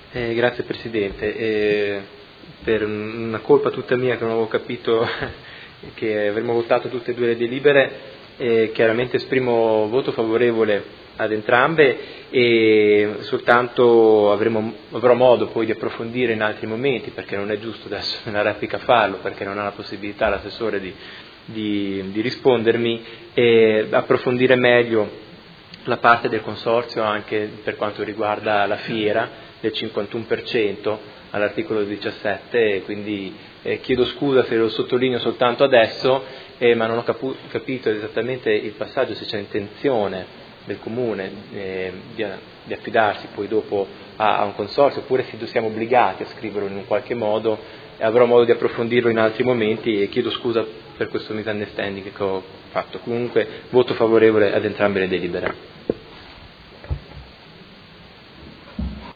Grazie Presidente. Per una colpa tutta mia che non avevo capito che avremmo votato tutte e due le delibere, chiaramente esprimo voto favorevole ad entrambe e soltanto avrò modo poi di approfondire in altri momenti, perché non è giusto adesso nella replica farlo, perché non ha la possibilità l'assessore di rispondermi, e approfondire meglio la parte del consorzio anche per quanto riguarda la fiera del 51% all'articolo 17, e quindi chiedo scusa se lo sottolineo soltanto adesso, ma non ho capito esattamente il passaggio, se c'è intenzione del Comune di affidarsi poi dopo a un consorzio, oppure se siamo obbligati a scriverlo in un qualche modo. Avrò modo di approfondirlo in altri momenti e chiedo scusa per questo misunderstanding che ho fatto. Comunque voto favorevole ad entrambe le delibere.